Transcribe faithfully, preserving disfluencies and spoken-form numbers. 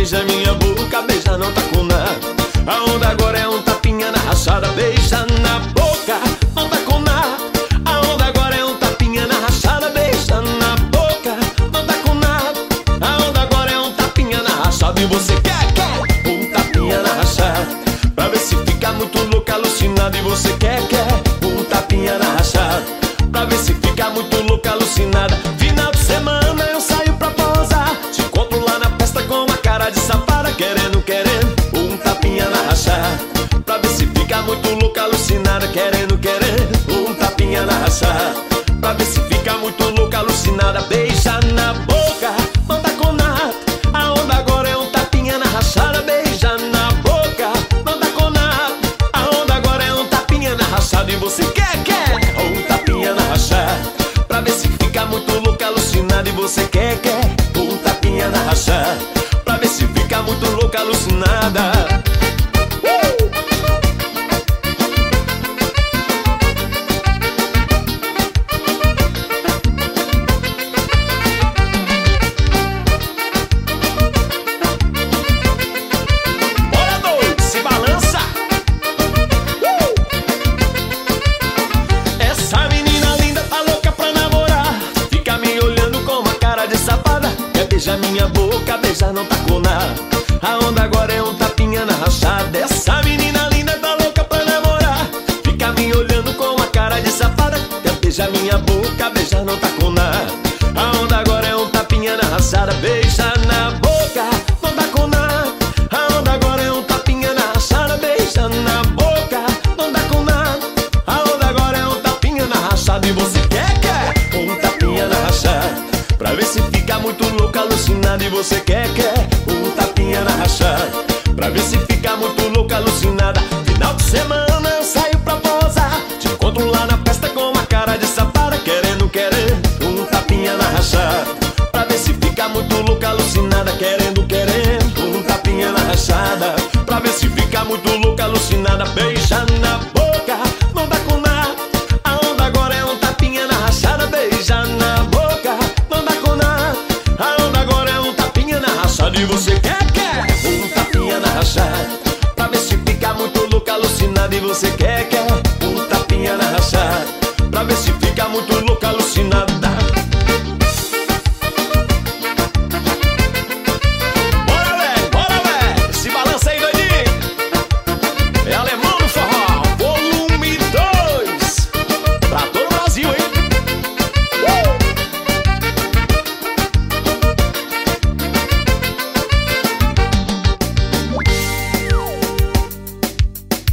beija minha boca, beija não tá com nada. A onda agora é um tapinha na rachada, beija na boca, não tá com nada. A onda agora é um tapinha na rachada, beija na boca, não tá com nada. A onda agora é um tapinha na rachada. E você quer, quer um tapinha na rachada, pra ver se fica muito louca, alucinada. E você quer, quer um tapinha na rachada, pra ver se fica muito louca, alucinada. Final de semana eu saio pra posar, te encontro lá na festa com uma cara de safada, querendo, querendo um tapinha na rachada, pra ver se fica muito louca, alucinada. Querendo, querendo um tapinha na rachada, pra ver se fica muito louca, alucinada. Beija na boca, não tá com nada. A onda agora é um tapinha na rachada, beija na boca, não tá com nada. A onda agora é um tapinha na rachada. E você quer, quer um tapinha na rachada, pra ver se fica muito louca, alucinada. E você quer, quer um tapinha na rachada, pra ver se fica muito louca, alucinada. uh! Bora doido, se balança. uh! Essa menina linda tá louca pra namorar, fica me olhando com uma cara de safada. Quer beijar minha boca, beijar não tá com nada. A onda agora é um tapinha na rachada. Essa menina linda tá louca pra namorar, fica me olhando com uma cara de safada. Quer beijar minha boca, beijar não tá com nada. A onda agora é um tapinha na rachada, beija na boca, não tá com nada. A onda agora é um tapinha na rachada, beija na boca, não tá com nada. A onda agora é um tapinha na rachada. E você quer, quer um tapinha na rachada, pra ver se fica muito louca, alucinada. E você quer, quer um tapinha na rachada, pra ver se fica muito louca, alucinada. Final de semana eu saio pra posar, te encontro lá na festa com uma cara de safada, querendo, querendo um tapinha na rachada, pra ver se fica muito louca, alucinada. Querendo, querendo um tapinha na rachada, pra ver se fica muito louca, alucinada. Beija na boca, não dá com nada. A onda agora é um tapinha na rachada, beija na boca, não dá com nada. A onda agora é um tapinha na rachada. E você quer, quer um tapinha na rachada, pra ver se fica muito louca, alucinada. E você quer, quer um tapinha na rachada, pra ver se fica muito louca, alucinada.